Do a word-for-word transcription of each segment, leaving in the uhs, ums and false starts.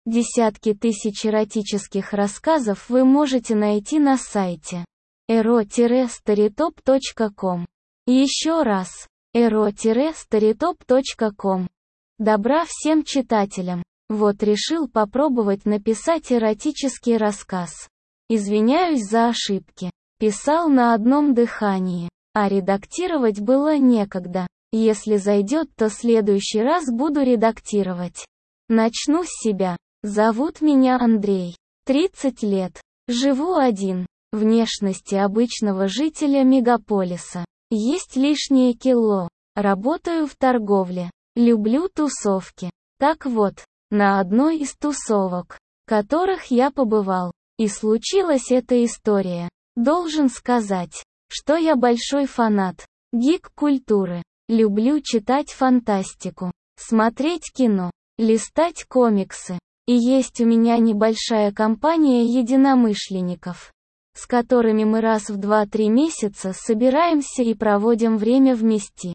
Десятки тысяч эротических рассказов вы можете найти на сайте эро старитоп точка ком. Еще раз, эро старитоп точка ком. Добра всем читателям. Вот решил попробовать написать эротический рассказ. Извиняюсь за ошибки. Писал на одном дыхании, а редактировать было некогда. Если зайдет, то в следующий раз буду редактировать. Начну с себя. Зовут меня Андрей. тридцать лет. Живу один. Внешности обычного жителя мегаполиса. Есть лишние кило. Работаю в торговле. Люблю тусовки. Так вот, на одной из тусовок, в которых я побывал, и случилась эта история. Должен сказать, что я большой фанат, гик культуры. Люблю читать фантастику, смотреть кино, листать комиксы. И есть у меня небольшая компания единомышленников, с которыми мы раз в два-три месяца собираемся и проводим время вместе,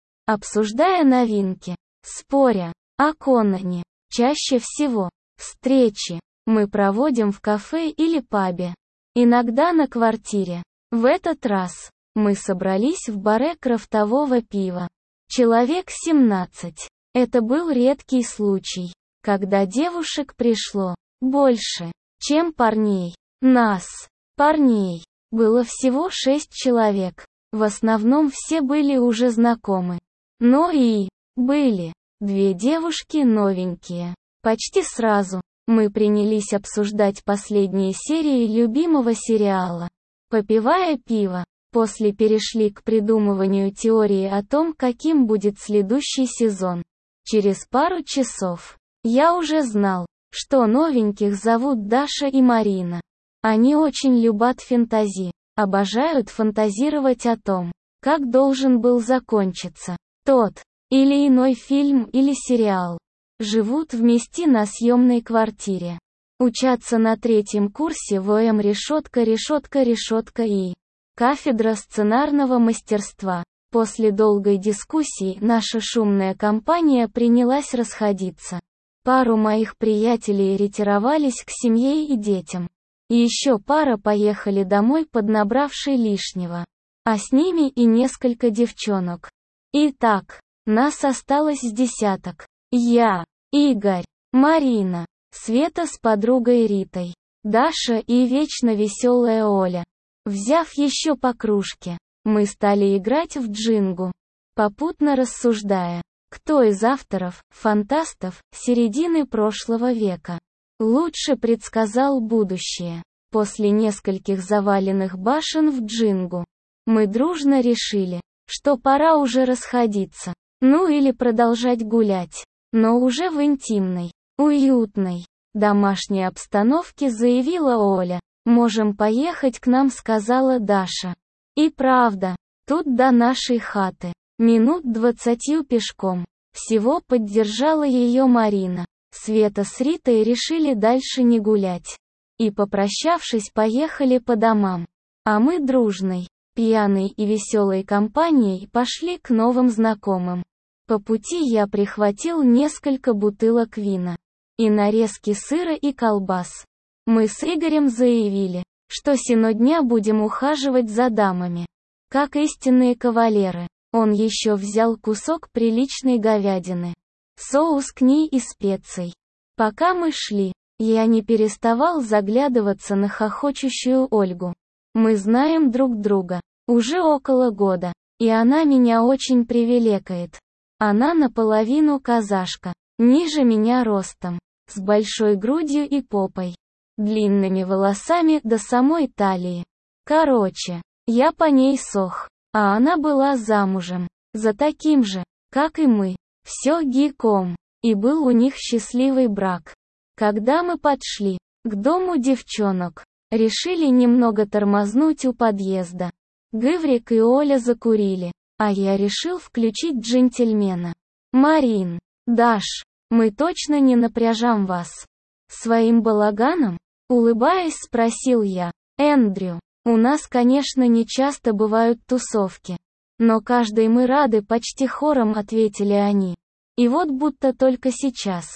обсуждая новинки, споря о Конане. Чаще всего встречи мы проводим в кафе или пабе, иногда на квартире. В этот раз мы собрались в баре крафтового пива. Человек семнадцать. Это был редкий случай, когда девушек пришло больше, чем парней. Нас, парней, было всего шесть человек. В основном все были уже знакомы. Но и были две девушки новенькие. Почти сразу мы принялись обсуждать последние серии любимого сериала. Попивая пиво, после перешли к придумыванию теории о том, каким будет следующий сезон. Через пару часов я уже знал, что новеньких зовут Даша и Марина. Они очень любят фэнтези, обожают фантазировать о том, как должен был закончиться тот или иной фильм или сериал. Живут вместе на съемной квартире. Учатся на третьем курсе ВМ решетка решетка решетка и кафедра сценарного мастерства. После долгой дискуссии наша шумная компания принялась расходиться. Пару моих приятелей ретировались к семье и детям. И еще пара поехали домой, поднабравшей лишнего. А с ними и несколько девчонок. Итак, нас осталось с десяток. Я, Игорь, Марина, Света с подругой Ритой, Даша и вечно веселая Оля. Взяв еще по кружке, мы стали играть в джингу, попутно рассуждая, кто из авторов, фантастов, середины прошлого века, лучше предсказал будущее. После нескольких заваленных башен в джингу, мы дружно решили, что пора уже расходиться, ну или продолжать гулять, но уже в интимной, уютной, домашней обстановке, заявила Оля. «Можем поехать к нам», — сказала Даша. И правда, тут до нашей хаты минут двадцатью пешком. Всего, поддержала ее Марина. Света с Ритой решили дальше не гулять. И, попрощавшись, поехали по домам. А мы дружной, пьяной и веселой компанией пошли к новым знакомым. По пути я прихватил несколько бутылок вина и нарезки сыра и колбас. Мы с Игорем заявили, что сено дня будем ухаживать за дамами, как истинные кавалеры. Он еще взял кусок приличной говядины, соус к ней и специй. Пока мы шли, я не переставал заглядываться на хохочущую Ольгу. Мы знаем друг друга уже около года, и она меня очень привлекает. Она наполовину казашка, ниже меня ростом, с большой грудью и попой, длинными волосами до самой талии. Короче, я по ней сох, а она была замужем за таким же, как и мы, все гиком, и был у них счастливый брак. Когда мы подшли к дому девчонок, решили немного тормознуть у подъезда. Гаврик и Оля закурили, а я решил включить джентльмена. «Марин, Даш, мы точно не напряжем вас своим балаганом?» Улыбаясь, спросил я. «Эндрю, у нас, конечно, не часто бывают тусовки, но каждой мы рады», — почти хором ответили они. И вот будто только сейчас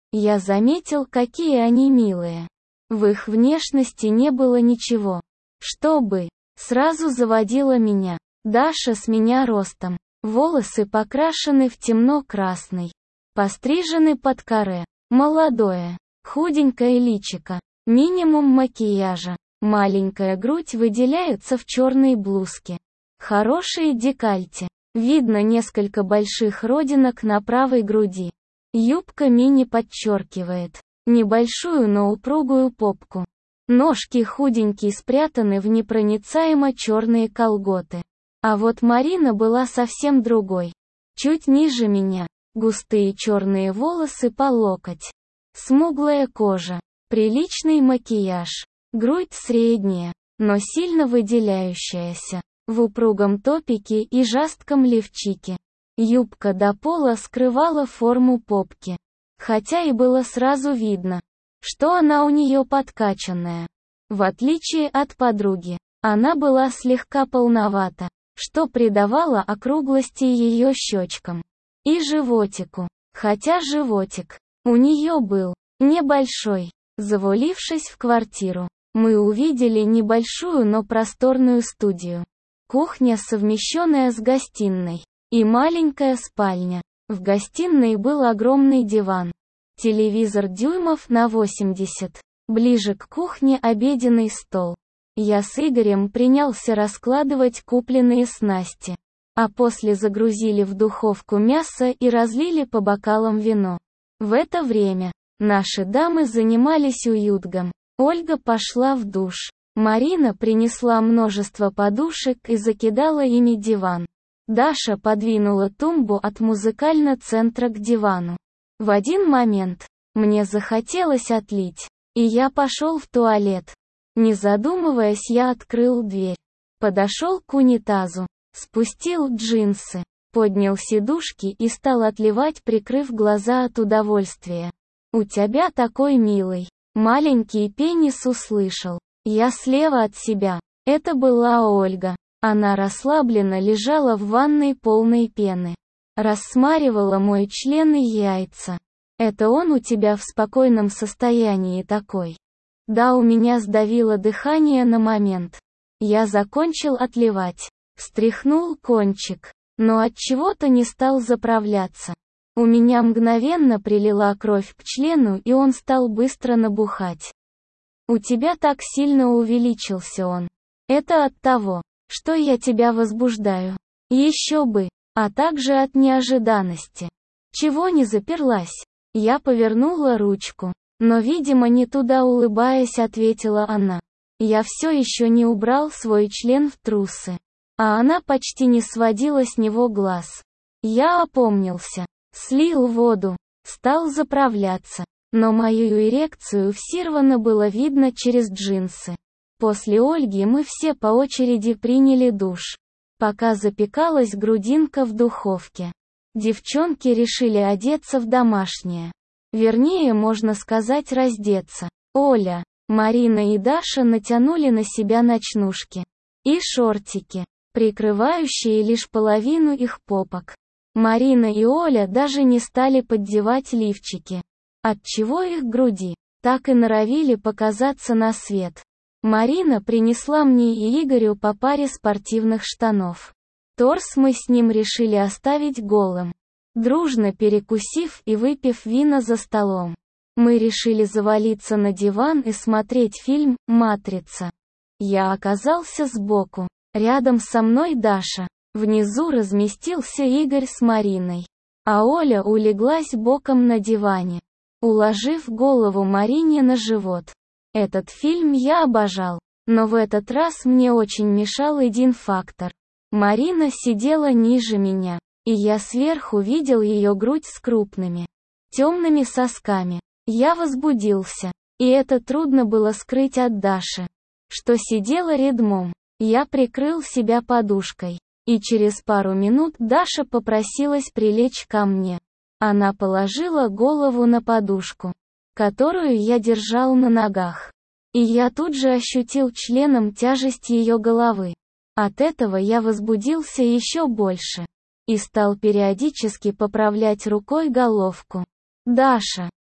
Я заметил, какие они милые. В их внешности не было ничего, чтобы сразу заводило меня. Даша с меня ростом. Волосы покрашены в темно-красный. Пострижены под каре. Молодое, худенькое личико. Минимум макияжа. Маленькая грудь выделяется в черной блузке. Хорошие декольте. Видно несколько больших родинок на правой груди. Юбка мини подчеркивает небольшую, но упругую попку. Ножки худенькие спрятаны в непроницаемо черные колготы. А вот Марина была совсем другой. Чуть ниже меня. Густые черные волосы по локоть. Смуглая кожа. Приличный макияж. Грудь средняя, но сильно выделяющаяся. В упругом топике и жестком лифчике. Юбка до пола скрывала форму попки. Хотя и было сразу видно, что она у нее подкачанная. В отличие от подруги, она была слегка полновата, что придавало округлости ее щечкам. И животику. Хотя животик у нее был небольшой. Завалившись в квартиру, мы увидели небольшую, но просторную студию. Кухня, совмещенная с гостиной. И маленькая спальня. В гостиной был огромный диван. Телевизор дюймов на восемьдесят. Ближе к кухне обеденный стол. Я с Игорем принялся раскладывать купленные снасти. А после загрузили в духовку мясо и разлили по бокалам вино. В это время наши дамы занимались уютгом. Ольга пошла в душ. Марина принесла множество подушек и закидала ими диван. Даша подвинула тумбу от музыкального центра к дивану. В один момент мне захотелось отлить, и я пошел в туалет. Не задумываясь, я открыл дверь. Подошел к унитазу, спустил джинсы, поднял сидушки и стал отливать, прикрыв глаза от удовольствия. «У тебя такой милый». Маленький пенис услышал. Я слева от себя. Это была Ольга. Она расслабленно лежала в ванной полной пены. Рассматривала мой член и яйца. Это он у тебя в спокойном состоянии такой? Да, у меня сдавило дыхание на момент. Я закончил отливать. Встряхнул кончик. Но от чего-то не стал заправляться. У меня мгновенно прилила кровь к члену, и он стал быстро набухать. У тебя так сильно увеличился он. Это от того, что я тебя возбуждаю. Еще бы. А также от неожиданности. Чего не заперлась? Я повернула ручку. Но, видимо, не туда, улыбаясь, ответила она. Я все еще не убрал свой член в трусы. А она почти не сводила с него глаз. Я опомнился. Слил воду. Стал заправляться. Но мою эрекцию все равно было видно через джинсы. После Ольги мы все по очереди приняли душ. Пока запекалась грудинка в духовке. Девчонки решили одеться в домашнее. Вернее, можно сказать, раздеться. Оля, Марина и Даша натянули на себя ночнушки. И шортики, прикрывающие лишь половину их попок. Марина и Оля даже не стали поддевать лифчики. Отчего их груди так и норовили показаться на свет. Марина принесла мне и Игорю по паре спортивных штанов. Торс мы с ним решили оставить голым. Дружно перекусив и выпив вина за столом, мы решили завалиться на диван и смотреть фильм «Матрица». Я оказался сбоку. Рядом со мной Даша. Внизу разместился Игорь с Мариной. А Оля улеглась боком на диване, уложив голову Марине на живот. Этот фильм я обожал. Но в этот раз мне очень мешал один фактор. Марина сидела ниже меня, и я сверху видел ее грудь с крупными, темными сосками. Я возбудился, и это трудно было скрыть от Даши, что сидела рядом. Я прикрыл себя подушкой, и через пару минут Даша попросилась прилечь ко мне. Она положила голову на подушку, которую я держал на ногах. И я тут же ощутил членом тяжесть ее головы. От этого я возбудился еще больше. И стал периодически поправлять рукой головку. «Даша,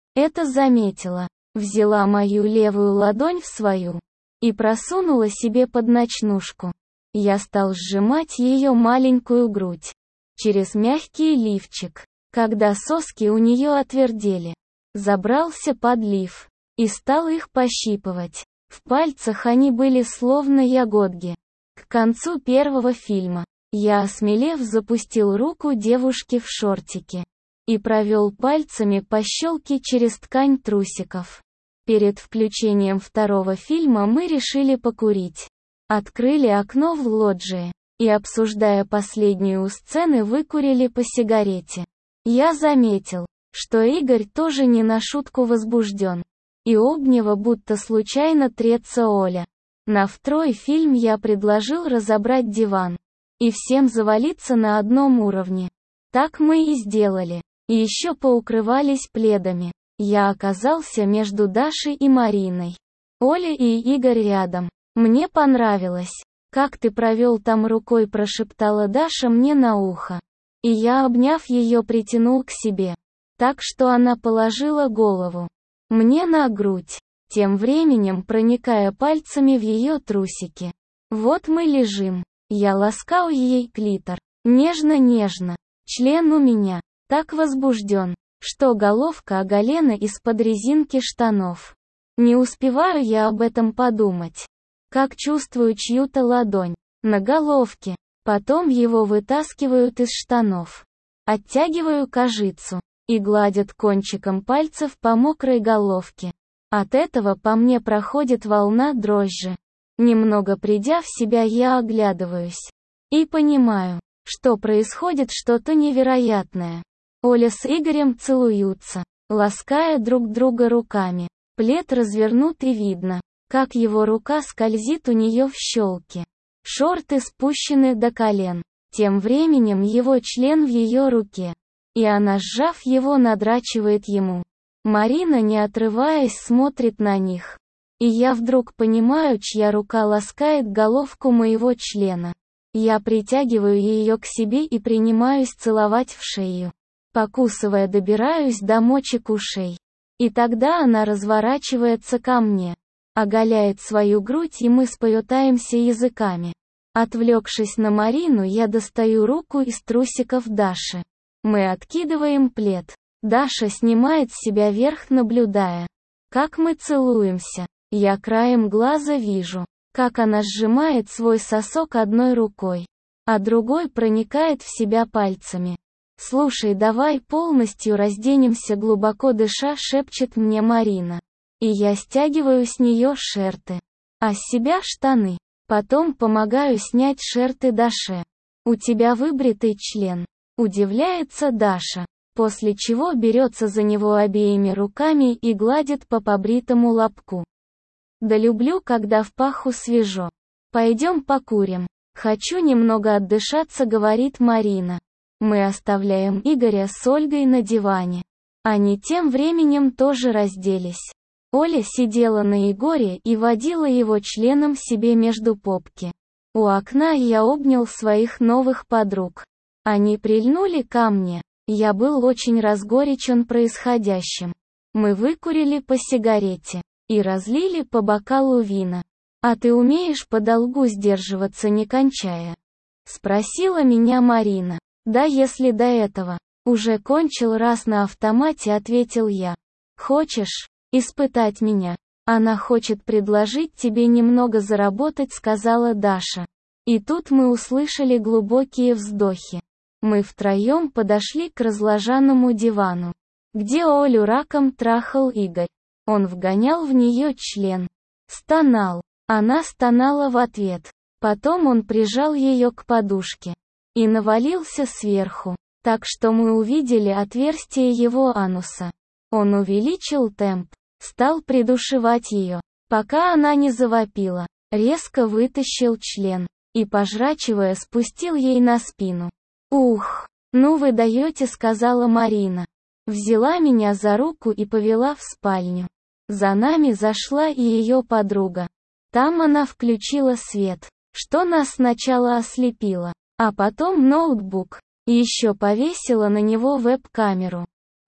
это заметила, взяла мою левую ладонь в свою и просунула себе под ночнушку. Я стал сжимать ее маленькую грудь через мягкий лифчик, когда соски у нее отвердели. Забрался под лиф и стал их пощипывать. В пальцах они были словно ягодки. К концу первого фильма я, осмелев, запустил руку девушки в шортики и провел пальцами по щелке через ткань трусиков. Перед включением второго фильма мы решили покурить. Открыли окно в лоджии и, обсуждая последнюю сцену, выкурили по сигарете. Я заметил, что Игорь тоже не на шутку возбужден. И об него будто случайно трется Оля. На второй фильм я предложил разобрать диван и всем завалиться на одном уровне. Так мы и сделали. И еще поукрывались пледами. Я оказался между Дашей и Мариной. Оля и Игорь рядом. Мне понравилось, как ты провел там рукой, прошептала Даша мне на ухо. И я, обняв ее, притянул к себе, так что она положила голову мне на грудь, тем временем проникая пальцами в ее трусики. Вот мы лежим. Я ласкал ей клитор. Нежно-нежно. Член у меня так возбужден, что головка оголена из-под резинки штанов. Не успеваю я об этом подумать, как чувствую чью-то ладонь на головке. Потом его вытаскивают из штанов. Оттягиваю кожицу и гладят кончиком пальцев по мокрой головке. От этого по мне проходит волна дрожжи. Немного придя в себя, я оглядываюсь и понимаю, что происходит что-то невероятное. Оля с Игорем целуются, лаская друг друга руками. Плед развернут и видно, как его рука скользит у нее в щелки. Шорты спущены до колен. Тем временем его член в ее руке. И она, сжав его, надрачивает ему. Марина, не отрываясь, смотрит на них. И я вдруг понимаю, чья рука ласкает головку моего члена. Я притягиваю ее к себе и принимаюсь целовать в шею. Покусывая, добираюсь до мочек ушей. И тогда она разворачивается ко мне, оголяет свою грудь, и мы сплетаемся языками. Отвлекшись на Марину, я достаю руку из трусиков Даши. Мы откидываем плед. Даша снимает с себя верх, наблюдая, как мы целуемся. Я краем глаза вижу, как она сжимает свой сосок одной рукой, а другой проникает в себя пальцами. «Слушай, давай полностью разденемся», глубоко дыша, шепчет мне Марина. И я стягиваю с нее шерты, а с себя штаны. Потом помогаю снять шерты Даше. «У тебя выбритый член», удивляется Даша, после чего берется за него обеими руками и гладит по побритому лобку. «Да люблю, когда в паху свежо. Пойдем покурим. Хочу немного отдышаться», говорит Марина. Мы оставляем Игоря с Ольгой на диване. Они тем временем тоже разделись. Оля сидела на Егоре и водила его членом себе между попки. У окна я обнял своих новых подруг. Они прильнули ко мне. Я был очень разгорячен происходящим. Мы выкурили по сигарете и разлили по бокалу вина. «А ты умеешь подолгу сдерживаться, не кончая?» спросила меня Марина. «Да, если до этого уже кончил раз на автомате», ответил я. «Хочешь испытать меня? Она хочет предложить тебе немного заработать», сказала Даша. И тут мы услышали глубокие вздохи. Мы втроем подошли к разложенному дивану, где Олю раком трахал Игорь. Он вгонял в нее член. Стонал. Она стонала в ответ. Потом он прижал ее к подушке и навалился сверху, так что мы увидели отверстие его ануса. Он увеличил темп, стал придушевать ее, пока она не завопила, резко вытащил член и, пожрачивая, спустил ей на спину. «Ух, ну вы даете», сказала Марина. Взяла меня за руку и повела в спальню. За нами зашла и ее подруга. Там она включила свет, что нас сначала ослепило, а потом ноутбук, и еще повесила на него веб-камеру.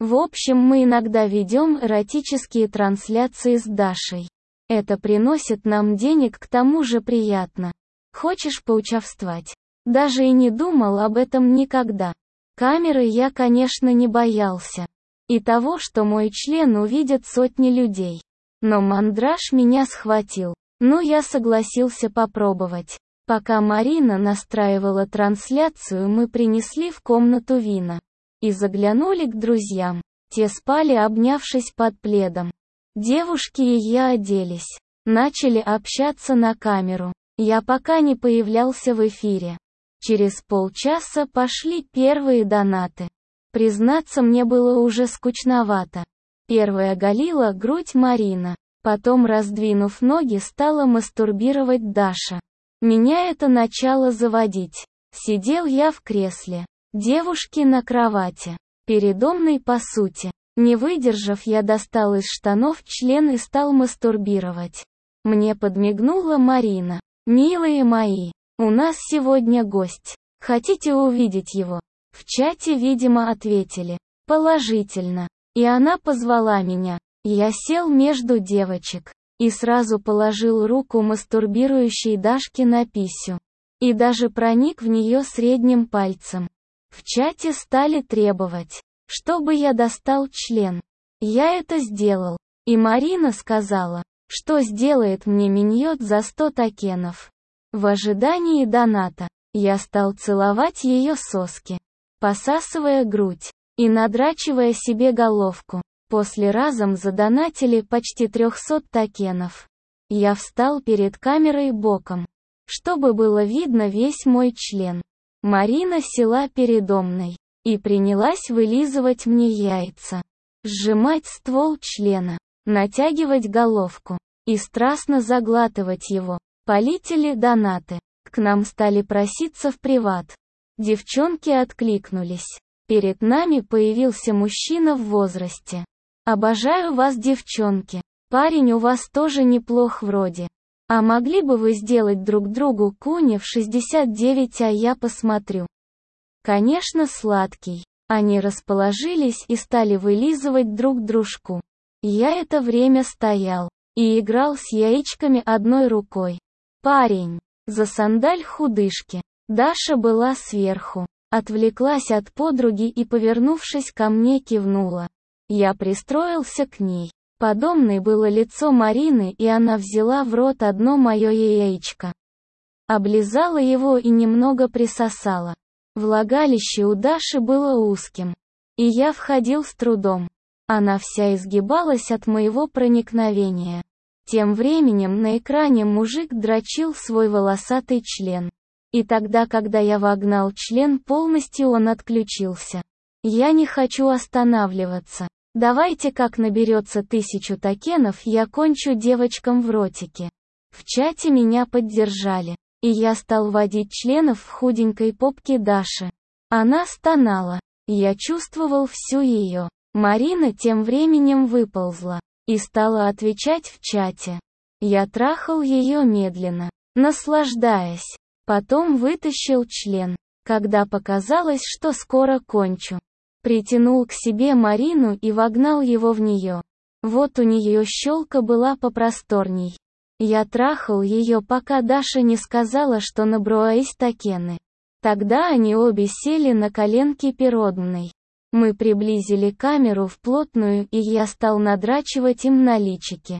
В общем, мы иногда ведем эротические трансляции с Дашей. Это приносит нам денег, к тому же приятно. Хочешь поучаствовать? Даже и не думал об этом никогда. Камеры я, конечно, не боялся. И того, что мой член увидят сотни людей. Но мандраж меня схватил. Ну, я согласился попробовать. Пока Марина настраивала трансляцию, мы принесли в комнату вина. И заглянули к друзьям. Те спали, обнявшись под пледом. Девушки и я оделись. Начали общаться на камеру. Я пока не появлялся в эфире. Через полчаса пошли первые донаты. Признаться, мне было уже скучновато. Первая оголила грудь Марина. Потом, раздвинув ноги, стала мастурбировать Даша. Меня это начало заводить. Сидел я в кресле. Девушки на кровати. Передо по сути. Не выдержав, я достал из штанов член и стал мастурбировать. Мне подмигнула Марина. «Милые мои, у нас сегодня гость. Хотите увидеть его?» В чате, видимо, ответили. Положительно. И она позвала меня. Я сел между девочек. И сразу положил руку мастурбирующей Дашке на писю. И даже проник в нее средним пальцем. В чате стали требовать, чтобы я достал член. Я это сделал. И Марина сказала, что сделает мне миньот за сто токенов. В ожидании доната, я стал целовать ее соски, посасывая грудь и надрачивая себе головку. После разом задонатили почти триста токенов. Я встал перед камерой боком, чтобы было видно весь мой член. Марина села передо мной и принялась вылизывать мне яйца, сжимать ствол члена, натягивать головку и страстно заглатывать его. Полетели донаты. К нам стали проситься в приват. Девчонки откликнулись. Перед нами появился мужчина в возрасте. «Обожаю вас, девчонки. Парень у вас тоже неплох вроде. А могли бы вы сделать друг другу куни в шестьдесят девять, а я посмотрю?» Конечно, сладкий. Они расположились и стали вылизывать друг дружку. Я это время стоял и играл с яичками одной рукой. Парень. За сандаль худышки. Даша была сверху. Отвлеклась от подруги и, повернувшись ко мне, кивнула. Я пристроился к ней. Подобной было лицо Марины, и она взяла в рот одно мое яичко. Облизала его и немного присосала. Влагалище у Даши было узким. И я входил с трудом. Она вся изгибалась от моего проникновения. Тем временем на экране мужик дрочил свой волосатый член. И тогда, когда я вогнал член полностью, он отключился. Я не хочу останавливаться. Давайте, как наберется тысячу токенов, я кончу девочкам в ротике. В чате меня поддержали. И я стал водить членов в худенькой попке Даши. Она стонала. Я чувствовал всю ее. Марина тем временем выползла. И стала отвечать в чате. Я трахал ее медленно, наслаждаясь. Потом вытащил член. Когда показалось, что скоро кончу. Притянул к себе Марину и вогнал его в нее. Вот у нее щелка была попросторней. Я трахал ее, пока Даша не сказала, что набралась токены. Тогда они обе сели на коленки перед мной. Мы приблизили камеру вплотную, и я стал надрачивать им на личике.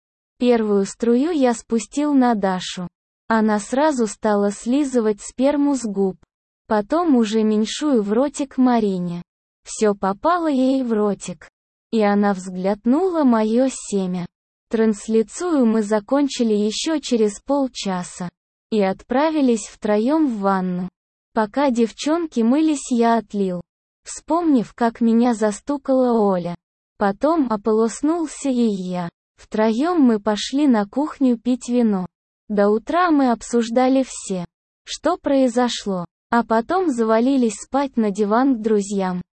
Первую струю я спустил на Дашу. Она сразу стала слизывать сперму с губ. Потом уже меньшую в ротик Марине. Все попало ей в ротик. И она взглотнула мое семя. Трансляцию мы закончили еще через полчаса. И отправились втроем в ванну. Пока девчонки мылись, я отлил. Вспомнив, как меня застукала Оля. Потом ополоснулся и я. Втроем мы пошли на кухню пить вино. До утра мы обсуждали все, что произошло. А потом завалились спать на диван к друзьям.